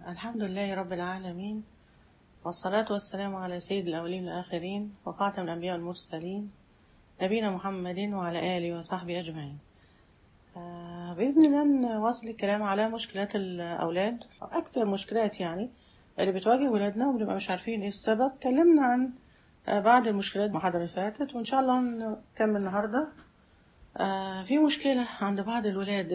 الحمد لله رب العالمين، والصلاة والسلام على سيد الأولين والآخرين وخاتم الأنبياء والمرسلين نبينا محمد وعلى آله وصحبه أجمعين. بإذن الله نواصل الكلام على مشكلات الأولاد، أكثر مشكلات يعني اللي بتواجه ولادنا وبنبقى مش عارفين إيه السبب. اتكلمنا عن بعض المشكلات المحاضرة اللي فاتت، وإن شاء الله نكمل النهاردة. في مشكلة عند بعض الولاد،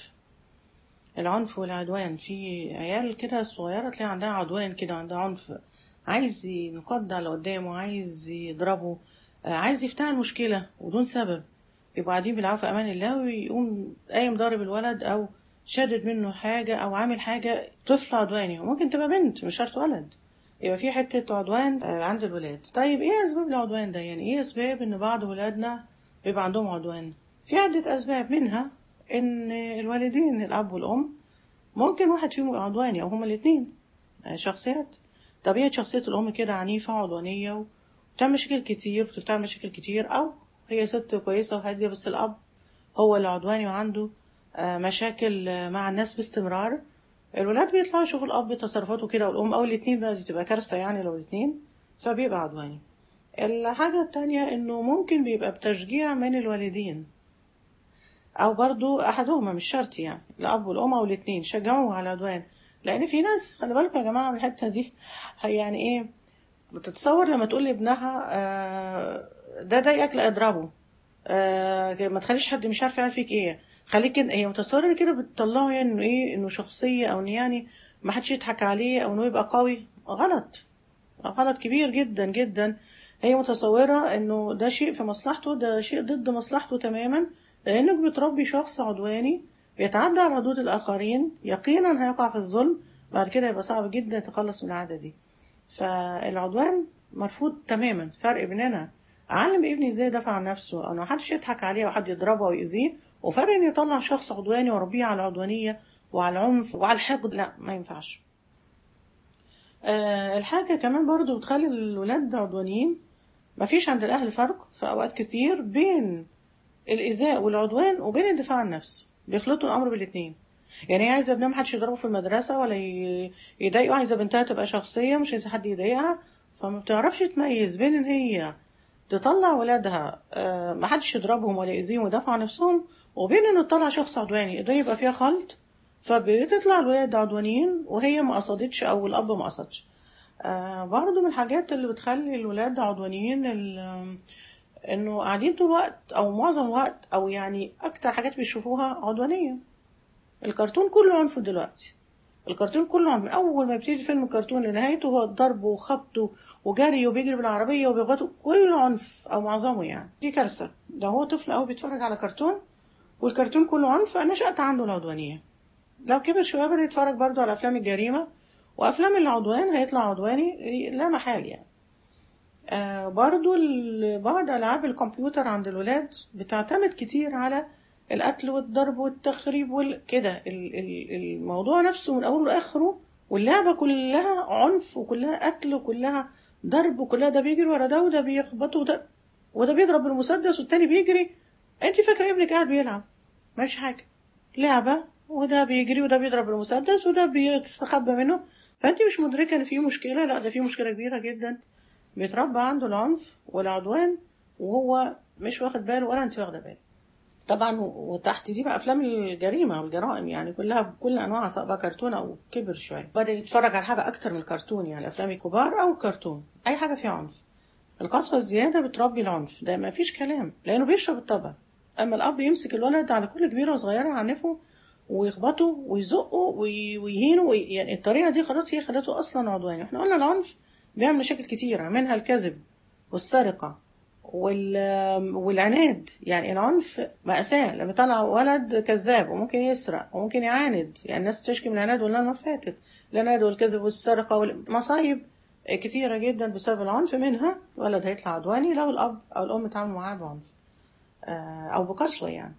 العنف والعدوان. في عيال كده صغيرة تلاقي عندها عدوان كده، عندها عنف، عايز ينقض على قدامه، عايز يضربه، عايز يفتح المشكلة بدون سبب. يبقوا قاعدين بيلعبوا في أمان الله ويقوم قايم ضارب الولد أو شادد منه حاجة أو عامل حاجة. طفل عدواني، وممكن تبقى بنت مش شرط ولد. يبقى في حتة عدوان عند الولاد. طيب ايه أسباب العدوان ده؟ يعني ايه أسباب إن بعض ولادنا بيبقى عندهم عدوان؟ في عدة أسباب، منها إن الوالدين الأب والأم ممكن واحد فيهم يبقى عدواني أو هما الاتنين. شخصيات، طبيعة شخصية الأم كده عنيفة وعدوانية وبتعمل مشاكل كتير، بتفتعل مشاكل كتير، أو هي ست كويسة وهادية بس الأب هو اللي عدواني وعنده مشاكل مع الناس باستمرار. الولاد بيطلعوا يشوفوا الأب تصرفاته كده والأم، أو الاتنين بقى، دي تبقى كارثة يعني لو الاتنين، فبيبقى عدواني. الحاجة التانية إنه ممكن بيبقى بتشجيع من الوالدين، او برضو احدهما، مش شرط يعني الاب والام او الاثنين شجعوه على العدوان. لان في ناس، خلي بالكم يا جماعه من الحته دي، يعني ايه، بتتصور لما تقول لابنها ده ضايقك لا اضربه، ما تخليش حد مش عارف يعمل فيك ايه، خليك كده. هي متصوره كده بتطلعه يعني انه ايه، انه شخصيه، او انه يعني ما حدش يضحك عليه، او انه يبقى قوي. غلط، غلط كبير جدا جدا. هي متصورة انه ده شيء في مصلحته، ده شيء ضد مصلحته تماما. لانك بتربي شخص عدواني بيتعدى على حدود الاخرين، يقينا هيقع في الظلم. بعد كده يبقى صعب جدا يتخلص من العادة دي. فالعدوان مرفوض تماما. فرق بين انا اعلم ابني ازاي يدافع عن نفسه، او ما حدش يضحك عليه او حد يضربه او يأذيه، وفرق ان يطلع شخص عدواني واربيه على العدوانية وعلى العنف وعلى الحقد. لا، ما ينفعش. الحاجة كمان برضو بتخلي الولاد عدوانيين، مفيش عند الأهل فرق في أوقات كتير بين الإيذاء والعدوان وبين الدفاع عن النفس. بيخلطوا الأمر بالاتنين. يعني هي عايزة ابنها محدش يضربه في المدرسة ولا يضايقه، عايزة بنتها تبقى شخصية مش عايزة حد يضايقها، فما بتعرفش تميز بين إن هي تطلع ولادها محدش يضربهم ولا يأذيهم ويدافعوا عن نفسهم، وبين إن تطلع شخص عدواني. ده يبقى فيها خلط، فبتطلع الولاد عدوانيين وهي ما قصدتش أو الأب ما قصدش. برضو من الحاجات اللي بتخلي الولاد عدوانيين انه قاعدين طول الوقت او معظم الوقت، او يعني اكتر حاجات بيشوفوها عدوانية. الكرتون كله عنف دلوقتي، الكرتون كله عنف. من اول ما يبتدي فيلم الكرتون لنهايته هو ضرب وخبط وجري وبيجري بالعربية وبيخبطوا، كله عنف او معظمه. يعني دي كارثة. ده هو طفل قوي بيتفرج على كرتون والكرتون كله عنف، نشأت عنده العدوانية. لو كبر شوية بدأ يتفرج برضو على افلام الجريمة وافلام العدوان، هيطلع عدواني لا محال يعني. برضو بعض ألعاب الكمبيوتر عند الولاد بتعتمد كتير على القتل والضرب والتخريب كده. الموضوع نفسه من أوله لآخره، واللعبة كلها عنف وكلها قتل وكلها ضرب وكلها ده بيجري ورا ده وده بيخبطه وده بيضرب بالمسدس والتاني بيجري. انت فاكرة ابنك قاعد بيلعب؟ مش حاجة، لعبة، وده بيجري وده بيضرب بالمسدس وده بيستخبى منه. فانت مش مدركة ان في مشكلة. لا، ده في مشكلة كبيرة جدا. بيتربى عنده العنف والعدوان وهو مش واخد باله ولا انت واخده بالك. طبعا وتحت دي بقى افلام الجريمه والجرائم، يعني كلها بكل انواعها، سواء بقى كرتون او كبر شويه بدا يتفرج على حاجه اكتر من الكرتون. يعني الافلام الكبار او الكرتون، اي حاجه فيها عنف. القسوه الزياده بتربي العنف، ده ما فيش كلام، لانه بيشرب الطبع. اما الاب يمسك الولد على كل كبيره وصغيره يعنفه ويخبطه ويزقه ويهينه يعني الطريقه دي خلاص هي خلته اصلا عدواني. احنا قلنا العنف بيعمل مشاكل كتيرة، منها الكذب والسرقة والعناد. يعني العنف مأساة، لما يطلع ولد كذاب وممكن يسرق وممكن يعاند. يعني الناس تشكي من العناد ولا ما فاتت، العناد والكذب والسرقة والمصايب كتيرة جدا بسبب العنف. منها ولد هيطلع عدواني لو الأب أو الأم اتعاملوا معاه بعنف أو بقسوة يعني.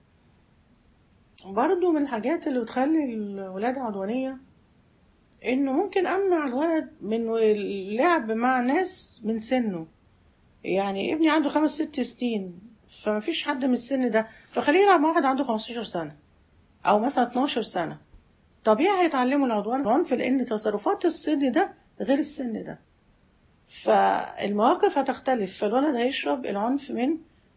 برضو من الحاجات اللي بتخلي الولاد عدوانية انه ممكن امنع الولد من اللعب مع ناس من سنه. يعني ابني عنده 5 6 سنين، فما فيش حد من السن ده، فخليه يلعب مع واحد عنده 15 سنة او مثلا 12 سنة. طبيعي هيتعلموا العدوان والعنف، لان تصرفات السن ده غير السن ده، فالمواقف هتختلف. فالولد هيشرب العنف من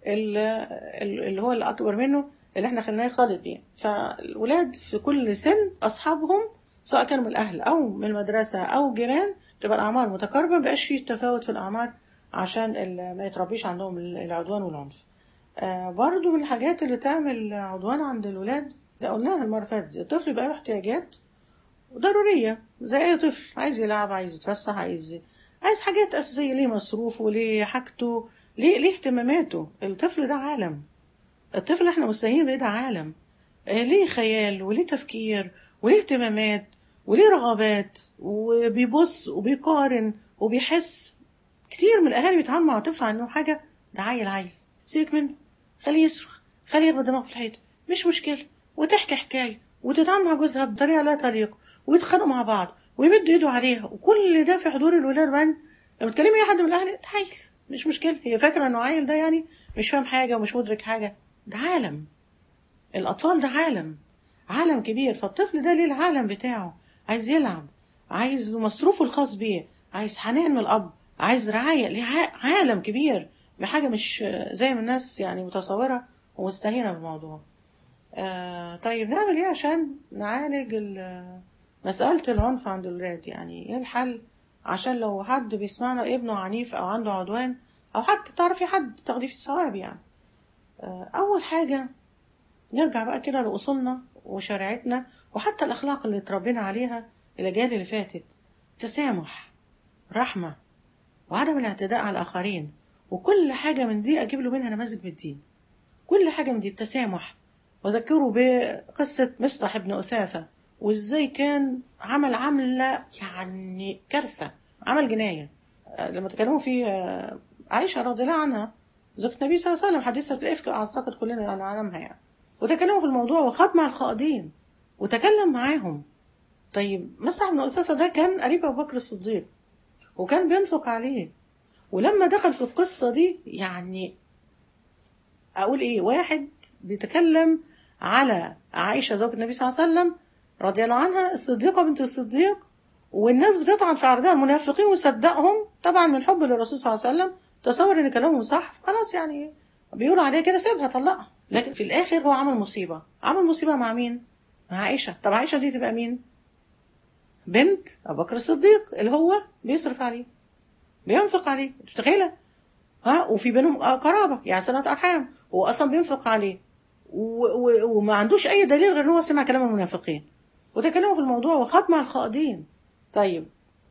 اللي هو الأكبر منه، اللي احنا خليناه يخالط بيه. فالولاد في كل سن أصحابهم، سواء كانوا من الأهل أو من المدرسة أو جيران، تبقى الأعمار متقاربة، مبقاش فيه تفاوت في الأعمار، عشان ما يتربيش عندهم العدوان والعنف. برضو من الحاجات اللي تعمل عدوان عند الولاد، ده قلناها المرة اللي فاتت، الطفل يبقى له احتياجات ضرورية زي أي طفل، عايز يلعب، عايز يتفسح، عايز حاجات أساسية، ليه مصروفه، ليه حاجته، ليه اهتماماته. الطفل ده عالم، الطفل اللي احنا مستهين بيه ده عالم، ليه خيال وليه تفكير وليه اهتمامات وليه رغبات، وبيبص وبيقارن وبيحس. كتير من الأهالي بيتعاملوا مع طفل عنه حاجة، ده عيل، سيبك منه، خليه يصرخ، خليه يخبط دماغه في الحيط، مش مشكلة، وتحكي حكاية، وتتعامل مع جوزها بطريقة لا تليق، ويتخانقوا مع بعض، ويمد ايده عليها، وكل ده في حضور الولاد. وبعدين لما تكلمي اي حد من الاهل، ده عيل، مش مشكلة، هي فاكرة انه عيل ده يعني مش فاهم حاجة ومش مدرك حاجة. ده عالم، الأطفال ده عالم كبير. فالطفل ده ليه العالم بتاعه، عايز يلعب، عايز مصروفه الخاص بيه، عايز حنان من الأب، عايز رعاية، ليه عالم كبير بحاجة مش زي ما الناس يعني متصورة ومستهينة بالموضوع. طيب نعمل ايه عشان نعالج مسألة العنف عند الولاد؟ يعني ايه الحل؟ عشان لو حد بيسمعنا ابنه عنيف أو عنده عدوان، أو حتى تعرفي حد تاخديه في الثواب يعني. أول حاجة نرجع بقى كده لأصولنا وشريعتنا، وحتى الأخلاق اللي اتربينا عليها الأجيال اللي فاتت: تسامح، رحمة، وعدم الاعتداء على الآخرين. وكل حاجة من دي أجيب له منها نماذج من الدين، كل حاجة من دي. التسامح، وذكروا بقصة مصطح بن أثاثة، وإزاي كان عملة يعني كارثة، عمل جناية. لما تكلموا في عائشة رضي الله عنها زوجة النبي صلى الله عليه وسلم، حديثة الإفك أعتقد كلنا نعلمها يعني، وتكلموا في الموضوع وخاض مع الخائضين وتكلم معاهم. طيب مصطح بن أثاثة ده كان قريب أبو بكر الصديق، وكان بينفق عليه. ولما دخل في القصة دي، يعني أقول إيه، واحد بيتكلم على عائشة زوجة النبي صلى الله عليه وسلم رضي الله عنها، الصديقة بنت الصديق، والناس بتطعن في عرضها المنافقين وصدقهم طبعا من حب للرسول صلى الله عليه وسلم، تصور ان كلامهم صح، خلاص يعني بيقولوا عليها كده سيبها طلقها. لكن في الاخر هو عمل مصيبة مع مين؟ مع عائشة. طب عائشة دي تبقى مين؟ بنت ابو بكر الصديق، اللي هو بيصرف عليه، بينفق عليه، متخيلة؟ وفي بينهم قرابة يعني صلة ارحام، هو اصلا بينفق عليه وما عندوش اي دليل غير ان هو سمع كلام المنافقين وتكلموا في الموضوع وخاض مع الخائضين. طيب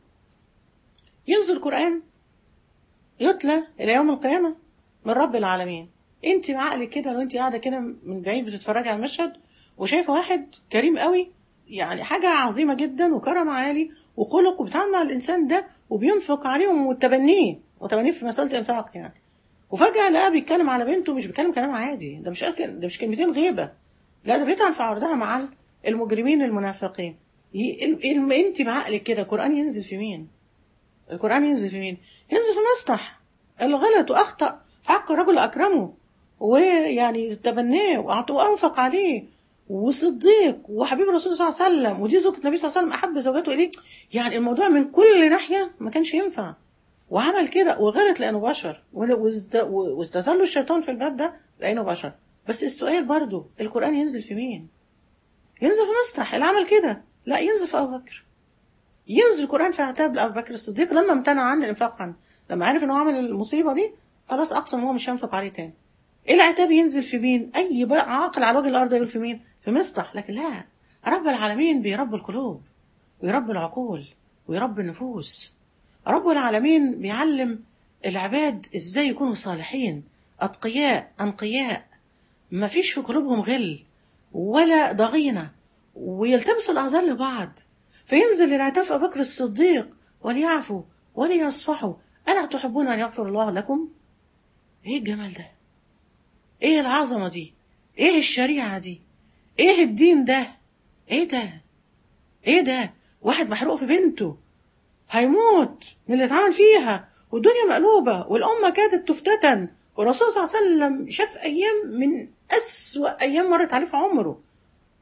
ينزل القرآن يتلى إلى يوم القيامة من رب العالمين. انت بعقلك كده، لو انت قاعدة كده من بعيد بتتفرجي على المشهد وشايفة واحد كريم قوي، يعني حاجة عظيمة جدا وكرم عالي وخلق، وبيتعامل مع الإنسان ده وبينفق عليهم وتبنيه في مسألة إنفاق يعني، وفجأة لقاه بيتكلم على بنته، مش بيتكلم كلام عادي، ده مش كلمتين غيبة، لا ده بيطعن في عرضها مع المجرمين المنافقين. انت بعقلك كده القرآن ينزل في مين؟ القرآن ينزل في مين؟ ينزل في مصطح اللي غلط وأخطأ في حق الرجل أكرمه، ويعني تبناه وأنفق عليه، وصديق وحبيب الرسول صلى الله عليه وسلم، ودي زوجة النبي صلى الله عليه وسلم أحب زوجاته إليه. يعني الموضوع من كل ناحية ما كانش ينفع، وعمل كده وغلط لأنه بشر، واستزلوا الشيطان في الباب ده لأنه بشر. بس السؤال برضو القرآن ينزل في مين؟ ينزل في مصطح اللي عمل كده؟ لا، ينزل في أبو بكر. ينزل القرآن في عتاب لأبو بكر الصديق لما امتنع عن الإنفاق عنه، لما عرف إنه عمل المصيبة دي خلاص أقسم هو مش هينفق عليه تاني. إيه العتاب ينزل في مين؟ أي عاقل على وجه الأرض يقول في مين؟ في مصطح. لكن لا، رب العالمين بيرب القلوب ويرب العقول ويرب النفوس. رب العالمين بيعلم العباد إزاي يكونوا صالحين أتقياء أنقياء، ما فيش في قلوبهم غل ولا ضغينة، ويلتمسوا الأعذار لبعض. فينزل العتاب أبو بكر الصديق: وليعفوا وليصفحوا ألا تحبون أن يغفر الله لكم؟ إيه الجمال ده؟ إيه العظمة دي؟ إيه الشريعة دي؟ إيه الدين ده؟ إيه ده؟ إيه ده؟ واحد محروق في بنته هيموت من اللي اتعمل فيها، والدنيا مقلوبة والأمة كادت تفتتن، والرسول صلى الله عليه وسلم شاف أيام من أسوأ أيام مرت عليه في عمره،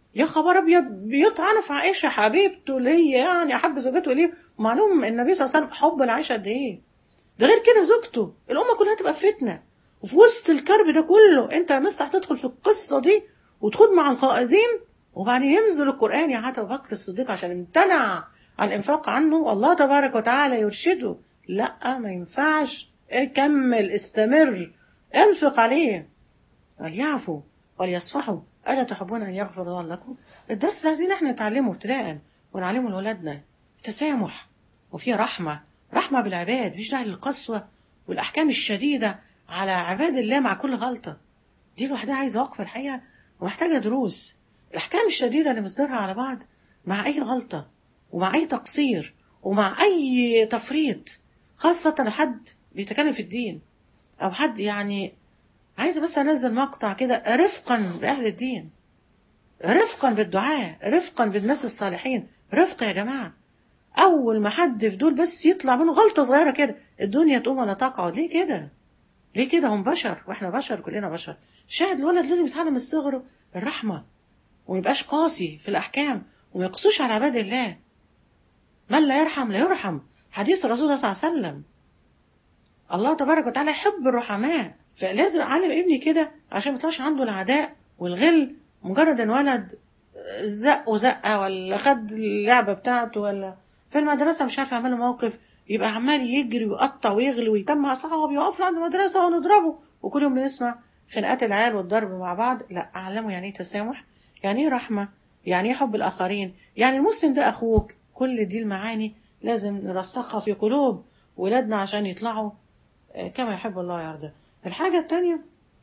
يا خبر ابيض، بيطعن في عائشه حبيبته اللي هي يعني احب زوجته ليه. ومعلوم النبي صلى الله عليه وسلم حب لعائشه قد ايه. ده غير كده زوجته، الامه كلها تبقى في فتنه. وفي وسط الكرب ده كله انت مستح تدخل في القصه دي وتخوض مع القائدين. وبعدين ينزل القران يا ابو بكر الصديق عشان امتنع عن الانفاق عنه، والله تبارك وتعالى يرشده. لا ما ينفعش، كمل استمر، انفق عليه. وليعفوا وليصفحوا ألا تحبون أن يغفر الله لكم. الدرس ده عايزين احنا نتعلمه ابتداء ونعلمه لأولادنا. تسامح وفيه رحمة، رحمة بالعباد، مفيش داعي للقسوة والأحكام الشديدة على عباد الله مع كل غلطة. دي لوحدها عايزة وقفة الحقيقة ومحتاجة دروس. الأحكام الشديدة اللي مصدرها على بعض مع أي غلطة ومع أي تقصير ومع أي تفريط، خاصة لحد بيتكلم في الدين أو حد يعني. عايزة بس أنزل مقطع كده رفقا بأهل الدين، رفقا بالدعاء، رفقا بالناس الصالحين، رفق يا جماعة. أول ما حد في دول بس يطلع منه غلطة صغيرة كده الدنيا تقوم ولا تقعد. ليه كده؟ ليه كده؟ هم بشر وإحنا بشر، كلنا بشر. شاهد الولد لازم يتعلم من صغره الرحمة وميبقاش قاسي في الأحكام وما يقصوش على عباد الله. من لا يرحم لا يرحم، حديث الرسول صلى الله عليه وسلم. الله تبارك وتعالى يحب الرحماء، فلازم اعلم ابني كده عشان ما يطلعش عنده العداء والغل. مجرد ان ولد زقه زقه ولا خد اللعبه بتاعته ولا في المدرسه مش عارف يعمل موقف، يبقى عمال يجري ويقطع ويغلي ويجمع صحابه يقف عند المدرسه ونضربه. وكل يوم بنسمع خناقات العيال والضرب مع بعض. لا، اعلمه يعني ايه تسامح، يعني ايه رحمه، يعني ايه حب الاخرين، يعني المسلم ده اخوك. كل دي المعاني لازم نرسخها في قلوب ولادنا عشان يطلعوا كما يحب الله ويرضى. الحاجة التانية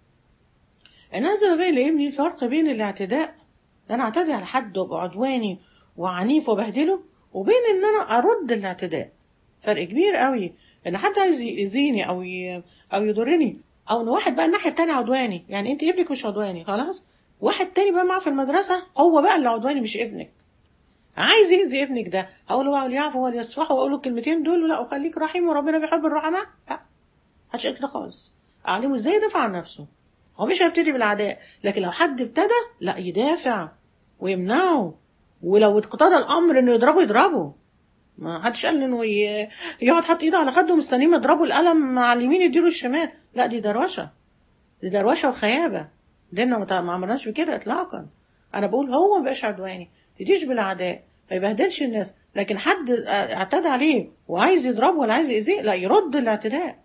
ان انا لازم ابين لابني الفرق بين الاعتداء، ان انا اعتدي على حد وابقى عدواني وعنيف وبهدله، وبين ان انا ارد الاعتداء. فرق كبير قوي ان حد عايز يأذيني او يضرني، او ان واحد بقى الناحية التانية عدواني. يعني انت ابنك مش عدواني خلاص، واحد تاني بقى معاه في المدرسة هو بقى اللي عدواني مش ابنك، عايز يأذي ابنك ده. هقول له بقى وليعفوا وليصفحوا واقول له الكلمتين دول ولا وخليك رحيم وربنا بيحب الرحماء؟ لا، محدش قال كده خالص. اعلمه ازاي يدافع عن نفسه. هو مش هيبتدي بالعداء، لكن لو حد ابتدى لا يدافع ويمنعه. ولو اقتضى الامر انه يضربه يضربه. ما حدش قال انه يقعد حاطط ايده على خده ومستنيه يضربه القلم على اليمين يديله الشمال. لا، دي دروشه، دي دروشه وخيابه. ديننا ما عملناش بكده اطلاقا. انا بقول هو ما بقاش عدواني، تديش بالعداء، ما يبهدلش الناس. لكن حد اعتدى عليه وعايز يضربه ولا عايز يأذيه، لا، يرد الاعتداء.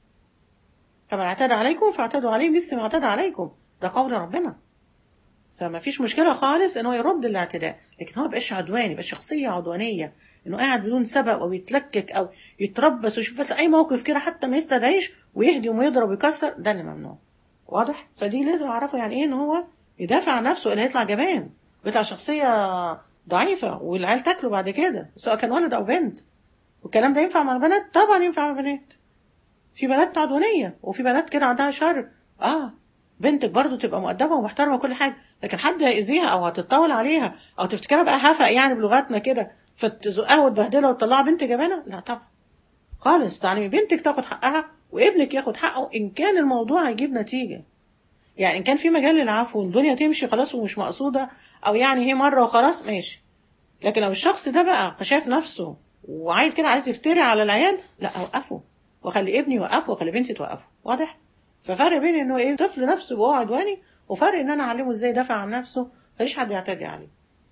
فمن اعتدى عليكم فاعتدوا عليه مثل ما اعتدى عليكم، ده قول ربنا. فما فيش مشكلة خالص انه يرد الاعتداء، لكن هو مبقاش عدواني، يبقى شخصية عدوانية انه قاعد بدون سبب او يتلكك او يتربص ويشوف بس اي موقف كده حتى ما يستدعيش ويهدم ويضرب ويكسر. ده اللي ممنوع. واضح؟ فدي لازم اعرفه يعني ايه ان هو يدافع عن نفسه، اللي هيطلع جبان ويطلع شخصية ضعيفة والعيال تاكله بعد كده سواء كان ولد او بنت. والكلام ده ينفع مع البنات؟ طبعا ينفع مع البنات. في بنات عدوانية وفي بنات كده عندها شر. بنتك برضو تبقى مؤدبة ومحترمة وكل حاجة، لكن حد هيأذيها او هتتطاول عليها او تفتكرها بقى هفق يعني بلغتنا كده فتزقها وتبهدلها وتطلعها بنت جبانة. لا طبعا خالص. تعلمي بنتك تاخد حقها وابنك ياخد حقه ان كان الموضوع هيجيب نتيجة. يعني ان كان في مجال للعفو والدنيا تمشي خلاص ومش مقصودة، او يعني هي مرة وخلاص ماشي. لكن لو الشخص ده بقى شايف نفسه وعايز كده عايز يفتري على العيال، لا اوقفه واخلي ابني يوقفه واخلي بنتي توقفه. واضح؟ ففرق بين انه ايه طفل نفسه وهو عدواني، وفرق ان انا اعلمه ازاي يدافع عن نفسه مفيش حد يعتدي عليه.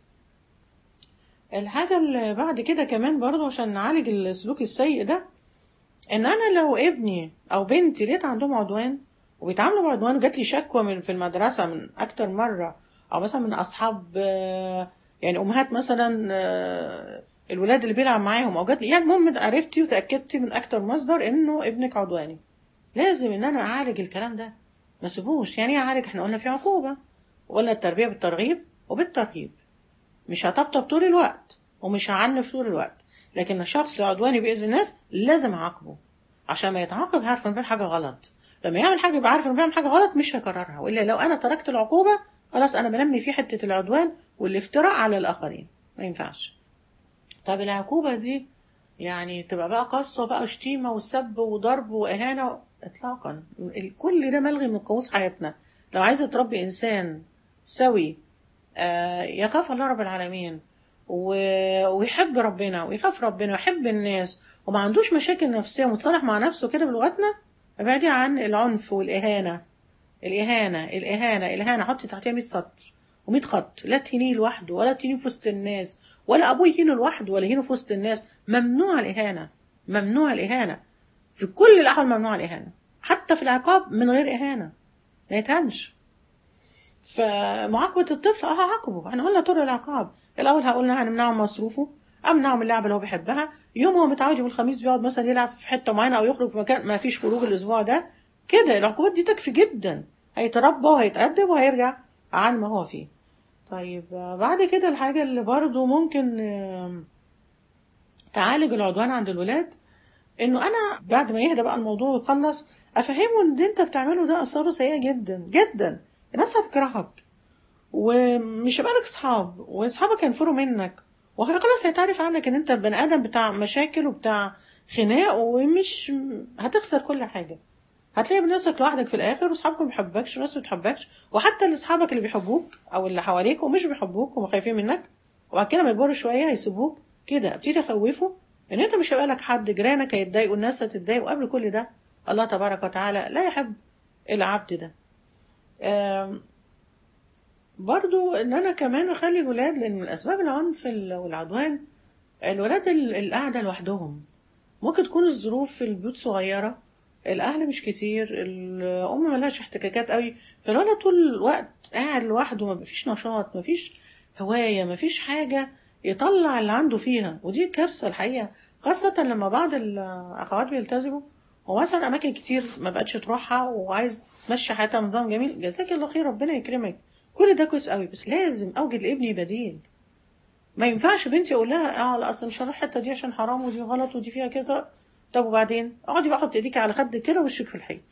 الحاجة اللي بعد كده كمان برضه عشان نعالج السلوك السيء ده، ان انا لو ابني او بنتي لقيت عندهم عدوان وبيتعاملوا بعدوان وجات لي شكوى من في المدرسة من اكتر مرة، او مثلا من اصحاب يعني امهات مثلا الولاد اللي بيلعب معاهم او جات لي، يعني المهم عرفتي وتاكدتي من اكتر مصدر انه ابنك عدواني، لازم ان انا اعالج الكلام ده. ما سيبوش. يعني ايه اعالج؟ احنا قلنا في عقوبة، وقلنا التربية بالترغيب وبالترهيب. مش هطبطب طول الوقت ومش هعنف طول الوقت، لكن شخص عدواني بيأذي الناس لازم اعاقبه. عشان ما يتعاقب عارف انه بيعمل حاجة غلط. لما يعمل حاجة يبقى عارف انه بيعمل حاجة غلط مش هيكررها. والا لو انا تركت العقوبة خلاص انا بنمي في حتة العدوان والافتراء على الاخرين. ما ينفعش. طب العقوبة دي يعني تبقى بقى قسوة بقى وشتيمة وسب وضرب وإهانة؟ إطلاقا. كل ده ملغي من قاموس حياتنا. لو عايزة تربي إنسان سوي يخاف الله رب العالمين، ويحب ربنا ويخاف ربنا ويحب الناس، وما عندوش مشاكل نفسية ومتصالح مع نفسه كده بلغتنا، ابعدي عن العنف والإهانة. الإهانة حطي تحتها 100 سطر و100 خط. لا تهينيه لوحده، ولا تهينيه في وسط الناس، ولا أبوه يهينه لوحده ولا يهينه في وسط الناس. ممنوع الإهانة، ممنوع الإهانة في كل الأحوال، ممنوع الإهانة. حتى في العقاب من غير إهانة، ما يتهنش. فمعاقبة الطفل هعاقبه. احنا قلنا طرق العقاب. الأول هقولنا هنمنعه من مصروفه، أمنعه من اللعبة اللي هو بيحبها. يوم هو متعود يوم الخميس بيقعد مثلا يلعب في حتة معينة أو يخرج في مكان ما فيش خروج الأسبوع ده، كده العقوبات دي تكفي جدا. هيتربى وهيتأدب وهيرجع عن ما هو فيه. طيب بعد كده الحاجة اللي برضو ممكن تعالج العدوان عند الولاد، انه انا بعد ما يهدى بقى الموضوع ويخلص افهمه ان انت بتعمله ده اثاره سيئة جدا جدا. الناس هتكرهك، ومش هيبقى لك اصحاب، واصحابك هينفروا منك، وخلاص هيتعرف عنك ان انت بني ادم بتاع مشاكل وبتاع خناق، ومش هتخسر كل حاجة. هتلاقي بنفسك لوحدك في الاخر، واصحابك ما بيحبكش وناس ما بتحبكش، وحتى اللي اصحابك اللي بيحبوك او اللي حواليك ومش بيحبوك وخايفين منك، وبعد كده ما يكبروا شويه هيسيبوك. كده ابتدي اخوفه ان انت مش هيبقى لك حد، جيرانك هيتضايقوا، الناس هتتضايق. وقبل كل ده الله تبارك وتعالى لا يحب العبد ده. برضو ان انا كمان اخلي الولاد، لان من اسباب العنف والعدوان الولاد القعده لوحدهم. ممكن تكون الظروف في البيوت صغيرة، الأهل مش كتير، الأم ملهاش احتكاكات قوي، فالولد طول الوقت قاعد لوحده، مفيش نشاط، مفيش هواية، مفيش حاجة يطلع اللي عنده فيها. ودي كارثة الحقيقة، خاصة لما بعض الأخوات بيلتزموا ومثلا أماكن كتير ما بقتش تروحها، وعايز تمشي حياتها بنظام جميل. جزاك الله خير، ربنا يكرمك، كل ده كويس قوي، بس لازم أوجد لابني بديل. ما ينفعش بنتي اقول لها لا اصل مش هروح الحته دي عشان حرام ودي غلط ودي فيها كذا. طب وبعدين اقعدي بقى حطي ايديك على خدك كده ووشك في الحيط.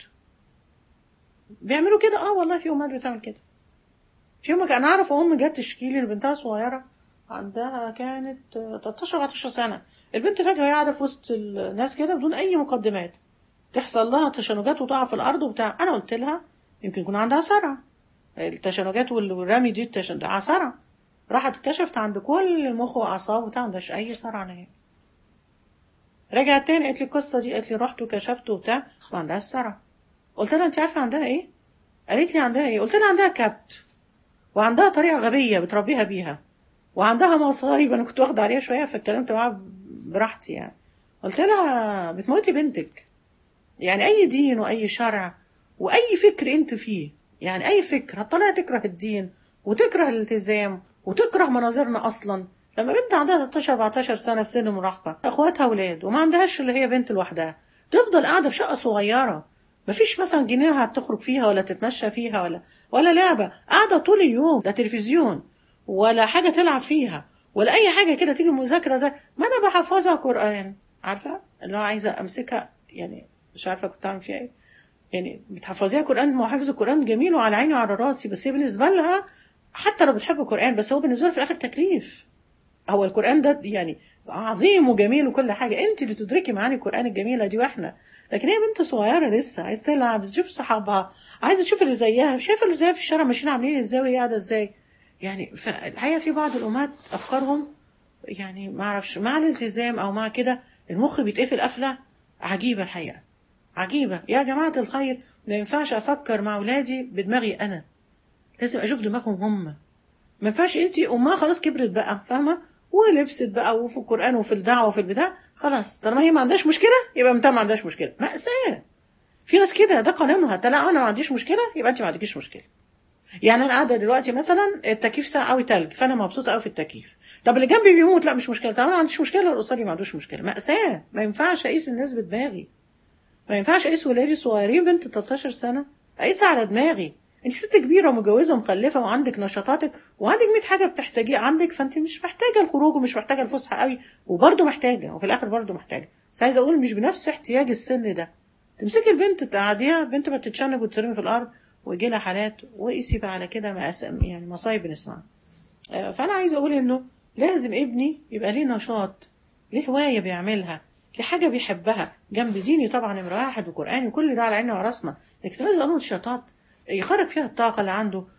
بيعملوا كده. والله في امهات بتعمل كده. في يوم انا اعرف ام جت تشكي لي لبنتها صغيره، عندها كانت 13 14 سنه. البنت فجاه وهي قاعده في وسط الناس كده بدون اي مقدمات تحصل لها تشنجات وتقع في الارض وبتاع. انا قلت لها يمكن يكون عندها صرع. التشنجات والرمي دي ده صرع. راحت كشفت عند كل المخ واعصاب وبتاع، ما عندهاش اي صرع نهائي. رجعت تاني قالت لي القصه دي، قالت لي رحت وكشفت وبتاع ما عندهاش صرع. قلت لها انت عارفه عندها ايه؟ قالت لي عندها ايه؟ قلت لها عندها كبت، وعندها طريقه غبيه بتربيها بيها، وعندها مصايب انا كنت واخده عليها شويه، فاتكلمت معاها براحتي يعني. قلت لها بتموتي بنتك. يعني اي دين واي شرع واي فكر انت فيه، يعني اي فكر هتطلعها تكره الدين وتكره الالتزام وتكره مناظرنا اصلا. لما بنت عندها 13 14 سنه في سن المراهقه، اخواتها اولاد وما عندهاش اللي هي بنت لوحدها، تفضل قاعده في شقه صغيره، مفيش مثلا جنينه هتخرج فيها ولا تتمشى فيها ولا لعبه، قاعده طول اليوم، لا تلفزيون ولا حاجه تلعب فيها ولا اي حاجه كده تيجي مذاكره زي ما انا بحفظها قران. عارفه اللي هو عايزه امسكها يعني، مش عارفه كنت اعمل فيها ايه. يعني بتحفظيها قران، ما هو حفظ القران جميل وعلى عيني وعلى راسي، بس هي بالنسبه لها حتى لو بتحب القران، بس هو بالنسبه لها في الاخر تكليف. هو القران ده يعني عظيم وجميل وكل حاجه، انت اللي تدركي معاني القران الجميله دي واحنا. لكن هي بنت صغيره لسه عايزه تلعب، تشوف صحابها، عايزه تشوف اللي زيها، شايفه اللي زيها في الشارع ماشيين عاملين ازاي وهي قاعده ازاي. يعني فالحقيقه في بعض الامهات افكارهم يعني ما اعرفش، مع الالتزام او مع كده المخ بيتقفل قفله عجيبه الحقيقه، عجيبة. يا جماعة الخير، ما ينفعش أفكر مع أولادي بدماغي أنا، لازم أشوف دماغهم هم. ما ينفعش أنتي أمها خلاص كبرت بقى، فاهمة، ولبست بقى وفي القرآن وفي الدعوة وفي البتاع، خلاص طالما هي ما عندهاش مشكلة يبقى بنتها ما عندهاش مشكلة. مأساة. في ناس كده، ده قانونها. لا أنا ما عنديش مشكلة يبقى أنتي ما عندكيش مشكلة. يعني أنا قاعدة دلوقتي مثلا التكييف ساقع قوي تلج، فأنا مبسوطة قوي في التكييف. طب اللي جنبي بيموت، لا مش مشكلة. طب أنا ما عنديش مشكلة، القصادي ما عندوش مشكلة. مأساة. ما ينفعش أقيس الناس بدماغي، ما ينفعش اقيس ولادي صغيرين، بنت 13 سنه اقيسها على دماغي. انت ست كبيره ومتجوزه ومخلفه وعندك نشاطاتك وعندك 100 حاجه بتحتاجيها عندك، فانت مش محتاجه الخروج ومش محتاجه الفسحه قوي، وبرده محتاجه، وفي الاخر برده محتاجه. بس عايزه اقول مش بنفس احتياج السن ده. تمسكي البنت تقعديها، بنت ما تتشنج وترمي في الارض ويجي لها حالات، وقيسي بقى على كده يعني مصايب بنسمعها. فانا عايزه اقول انه لازم ابني يبقى ليه نشاط، ليه هوايه بيعملها، ليه حاجه بيحبها جنب ديني طبعا نمره واحد وقراني وكل ده على عيننا وراسنا. لكن لازم له نشاطات يخرج فيها الطاقه اللي عنده،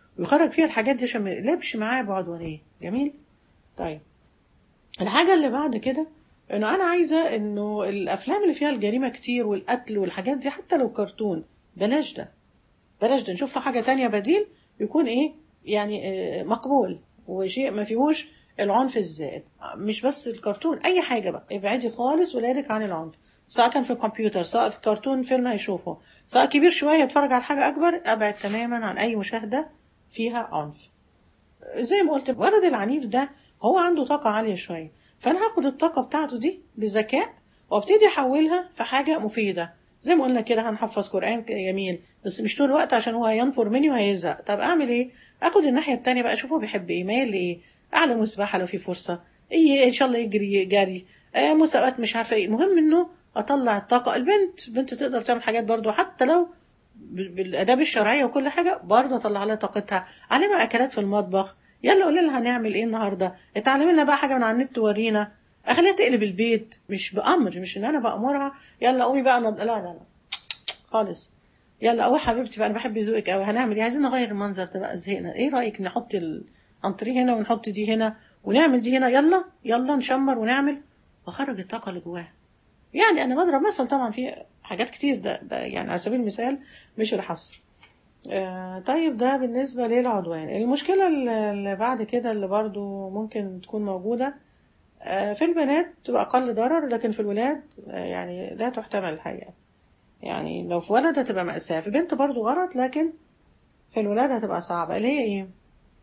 ويخرج فيها الحاجات دي عشان ما يقلبش معاه بعدوانية. جميل. طيب الحاجة اللي بعد كده، انه انا عايزة انه الافلام اللي فيها الجريمة كتير والقتل والحاجات دي حتى لو كرتون بلاش ده، بلاش ده، نشوف له حاجة تانية بديل يكون ايه يعني مقبول وشيء ما فيهوش العنف الزائد. مش بس الكرتون، اي حاجة بقى ابعدي خالص ولادك عن العنف، سواء كان في الكمبيوتر، سواء في كرتون فيلم هيشوفه، سواء كبير شوية يتفرج على حاجة اكبر، ابعد تماما عن اي مشاهدة فيها عنف. زي ما قلت الولد العنيف ده هو عنده طاقة عالية شوية، فأنا هاخد الطاقة بتاعته دي بذكاء وابتدي أحولها في حاجة مفيدة. زي ما قلنا كده هنحفظ قرآن جميل، بس مش طول الوقت عشان هو هينفر مني وهيزهق. طب أعمل إيه؟ أخد الناحية التانية بقى، أشوف هو بيحب إيه، مايل لإيه، أعلمه سباحة لو في فرصة، إيه إن شاء الله يجري جري، مسابقات مش عارفة إيه. المهم إنه أطلع الطاقة. البنت تقدر تعمل حاجات برضو حتى لو بالآداب الشرعية وكل حاجة، برضه أطلع لها طاقتها. علمها أكلات في المطبخ، يلا قولي لها هنعمل إيه النهاردة، اتعلمي لنا بقى حاجة من على النت تورينا، أخليها تقلب البيت، مش بأمر، مش إن أنا بأمرها يلا قومي بقى لا لا لا خالص. يلا أوي حبيبتي بقى، أنا بحب ذوقك أوي، هنعمل إيه، عايزين نغير المنظر ده بقى، زهقنا، إيه رأيك نحط الأنتريه هنا ونحط دي هنا ونعمل دي هنا، يلا يلا نشمر ونعمل، وأخرج الطاقة اللي جواها. يعني أنا بضرب مثل طبعا في حاجات كتير، ده يعني على سبيل المثال مش الحصر. طيب ده بالنسبة للعدوان. المشكلة اللي بعد كده اللي برضو ممكن تكون موجودة في البنات تبقى أقل ضرر، لكن في الولاد يعني لا تحتمل الحقيقة. يعني لو في ولد هتبقى مأساة، في بنت برضو غلط، لكن في الولاد هتبقى صعبة. اللي هي ايه؟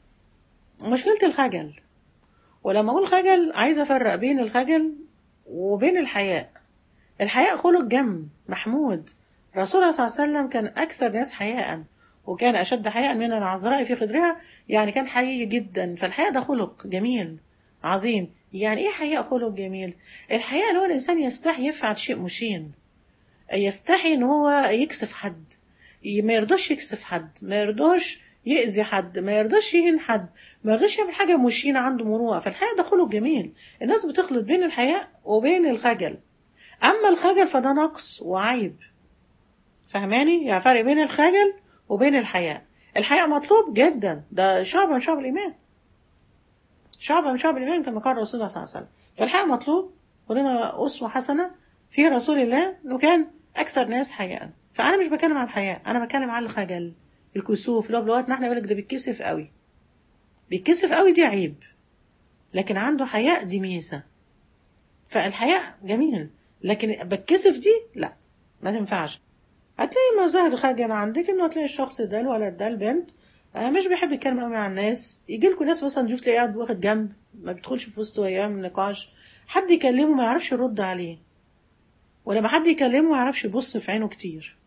مشكلة الخجل. ولما أقول خجل عايزة أفرق بين الخجل وبين الحياء. الحياء خلق جم محمود. رسول الله صلى الله عليه وسلم كان أكثر ناس حياء، وكان أشد حياء من العذراء في خدرها، يعني كان حقيقي جدا. فالحياء ده خلق جميل عظيم. يعني إيه حياء خلق جميل؟ الحياء اللي هو الإنسان يستحي يفعل شيء مشين، يستحي إن هو يكسف حد، ما يرضاش يكسف حد، ما يرضاش يأذي حد، ما يرضاش يهين حد، ما يرضاش يعمل حاجة مشينة، عنده مروءة. فالحياء ده خلق جميل. الناس بتخلط بين الحياء وبين الخجل. أما الخجل فده نقص وعيب. فهماني؟ يعني فرق بين الخجل وبين الحياء. الحياء مطلوب جدا، ده شعب من شعب الإيمان، شعب من شعب الإيمان كما قال رسول الله صلى الله عليه وسلم. فالحياء مطلوب، ولنا أسوة حسنة في رسول الله إنه كان أكثر ناس حياء. فأنا مش بتكلم عن الحياء، أنا بتكلم عن الخجل، الكسوف. لو بلغتنا احنا يقول لك ده بيتكسف قوي، بيتكسف قوي، دي عيب، لكن عنده حياء دي ميزة. فالحياء جميل، لكن بتكسف دي لا، ما تنفعش. هتلاقي مظاهر خجل عندك، انه هتلاقي الشخص ده الولد ده البنت مش بيحب يتكلم قوي مع الناس. يجي لكم ناس مثلا ضيوف تلاقيه قاعد واخد جنب، ما بيدخلش في وسط ايام نقاش، حد يكلمه ما يعرفش يرد عليه، ولما حد يكلمه ما يعرفش يبص في عينه كتير،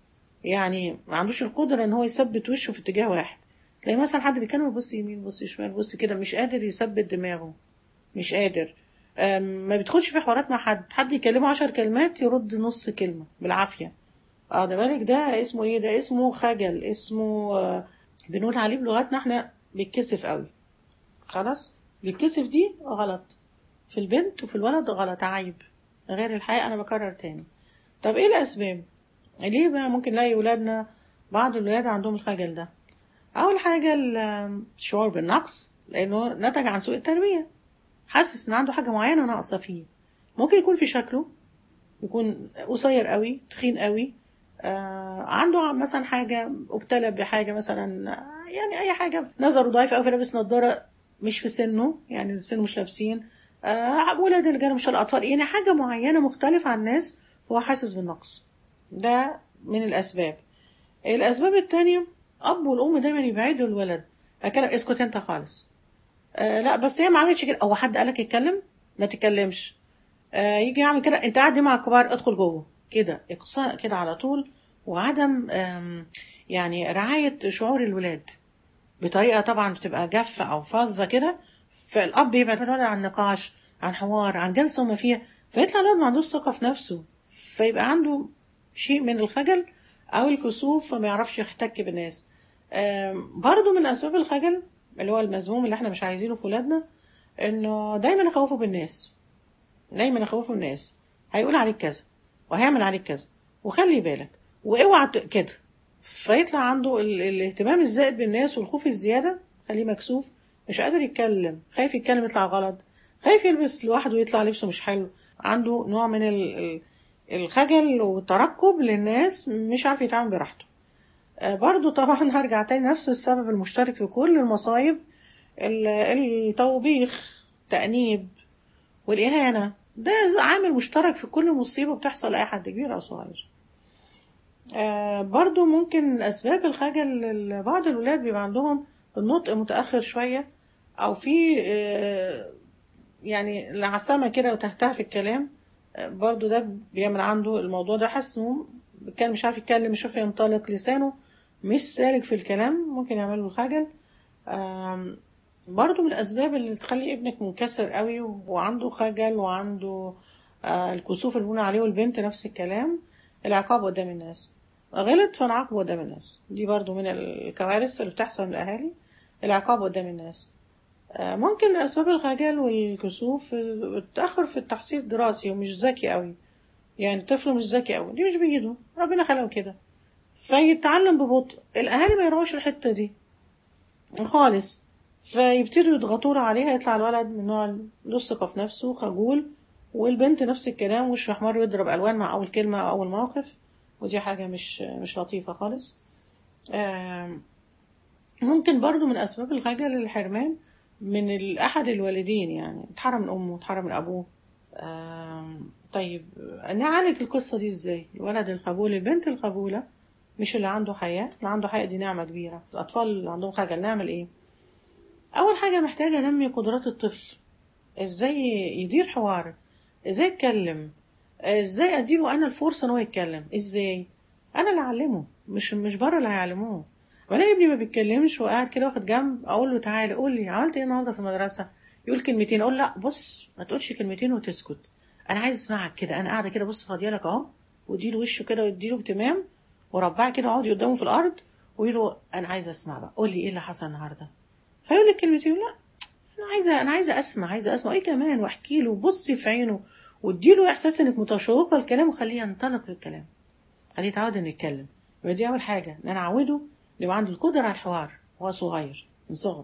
يعني ما عندوش القدرة ان هو يثبت وشه في اتجاه واحد. تلاقي مثلا حد بيتكلم يبص يمين يبص شمال يبص كده، مش قادر يثبت دماغه، مش قادر. ما بيدخلش في حوارات مع حد يكلمه 10 كلمات يرد نص كلمة بالعافية. اه ده بالك، ده اسمه ايه؟ ده اسمه خجل، اسمه بنقول عليه بلغتنا احنا بيتكسف قوي. خلاص، بيتكسف دي غلط، في البنت وفي الولد غلط، عيب، غير الحقيقة. انا بكرر تاني. طب ايه الاسباب؟ ليه بقى ممكن نلاقي ولادنا، بعض الولاد عندهم الخجل ده؟ اول حاجة الشعور بالنقص، لانه نتج عن سوء التربية، حاسس ان عنده حاجة معينة ناقصة فيه. ممكن يكون في شكله، يكون قصير قوي، تخين قوي، عنده مثلا حاجة، ابتلى بحاجة مثلا، يعني أي حاجة، نظره ضعيف أو في لابس نظارة مش في سنه، يعني سنه مش لابسين، ولاد الرجالة مش الأطفال، يعني حاجة معينة مختلفة عن الناس، فهو حاسس بالنقص. ده من الأسباب. الأسباب التانية، أب والأم دايما يبعدوا الولد، أكلم اسكت أنت خالص، لا بس هي ما عملتش كده، أو حد قالك يتكلم ما تتكلمش، يجي يعمل كده، انت قاعد مع الكبار ادخل جوه كده، اقصاء كده على طول، وعدم يعني رعاية شعور الولاد بطريقة طبعا بتبقى جافة او فظة كده. فالاب يبعد الولد عن نقاش، عن حوار، عن جلسة وما فيها، فيطلع الولد ما عندوش ثقة في نفسه، فيبقى عنده شيء من الخجل او الكسوف، فما يعرفش يحتك بالناس. برضو من اسباب الخجل اللي هو المذموم اللي احنا مش عايزينه في ولادنا، انه دايما يخوفوا بالناس، دايما يخوفوا الناس، هيقول عليك كذا وهيعمل عليك كذا، وخلي بالك، واوعى كده، فيطلع عنده الاهتمام الزائد بالناس والخوف الزيادة، خليه مكسوف، مش قادر يتكلم، خايف يتكلم يطلع غلط، خايف يلبس لوحده ويطلع لبسه مش حلو، عنده نوع من الخجل والترقب للناس، مش عارف يتعامل براحته. برضو طبعا هرجع تاني نفس السبب المشترك في كل المصايب، التوبيخ، تأنيب، والإهانة، ده عامل مشترك في كل مصيبة بتحصل لأي حد كبير أو صغير. برضو ممكن أسباب الخجل، بعض الولاد بيبقى عندهم النطق متأخر شوية، أو في يعني لعثمة كده وتهته في الكلام. برضو ده بيعمل عنده الموضوع ده، حاسس إنه كان مش عارف يتكلم، مش عارف ينطلق، لسانه مش سالك في الكلام، ممكن يعمل له خجل. برضو من الأسباب اللي تخلي ابنك منكسر قوي وعنده خجل وعنده الكسوف اللي بنقول عليه، والبنت نفس الكلام، العقاب قدام الناس. غلط فنعاقبه قدام الناس، دي برضو من الكوارث اللي بتحصل للأهالي، العقاب قدام الناس. ممكن أسباب الخجل والكسوف التأخر في التحصيل الدراسي، ومش ذكي قوي، يعني طفل مش ذكي قوي، دي مش بإيده، ربنا خلقه كده، فيتعلم ببطء. الأهالي ما يروحش الحتة دي خالص، فيبتدوا يضغطوا له عليها، يطلع الولد من نوع له ثقة في نفسه، خجول، والبنت نفس الكلام، وش أحمر ويضرب ألوان مع أول كلمة أو أول موقف، ودي حاجة مش لطيفة خالص. ممكن برضو من أسباب الخجل الحرمان من أحد الوالدين، يعني اتحرم من أمه، اتحرم من أبوه. طيب نعالج القصة دي ازاي؟ الولد الخجول، البنت الخجولة، مش اللي عنده حياة، اللي عنده حياة دي نعمة كبيرة. الأطفال اللي عندهم خجل نعمل ايه؟ أول حاجة محتاجة أنمي قدرات الطفل، ازاي يدير حوار، ازاي يتكلم، ازاي اديله انا الفرصة ان هو يتكلم، ازاي انا اللي اعلمه، مش بره اللي هيعلموه. ولا ابني ما بيتكلمش وقاعد كده واخد جنب، اقول له تعالى قول لي عملت ايه النهارده في المدرسة، يقول كلمتين، اقول لا بص ما تقولش كلمتين وتسكت، انا عايز اسمعك كده، انا قاعده كده بص فاضيه لك اهو، واديله وشه كده واديله اهتمام، وربعه كده اقعدي قدامه في الارض، ويقول له انا عايز اسمع بقى، قول لي ايه اللي حصل النهارده. فيقول لك كلمتين، لا انا عايزه اسمع، عايزه اسمع ايه كمان، واحكي له، بصي في عينه، واديله احساس انك متشوقه الكلام، وخليه ينطلق في الكلام، خليه يتعود انه يتكلم. يبقى دي اول حاجه، ان انا اعوده يبقى عنده القدره على الحوار وهو صغير من صغره.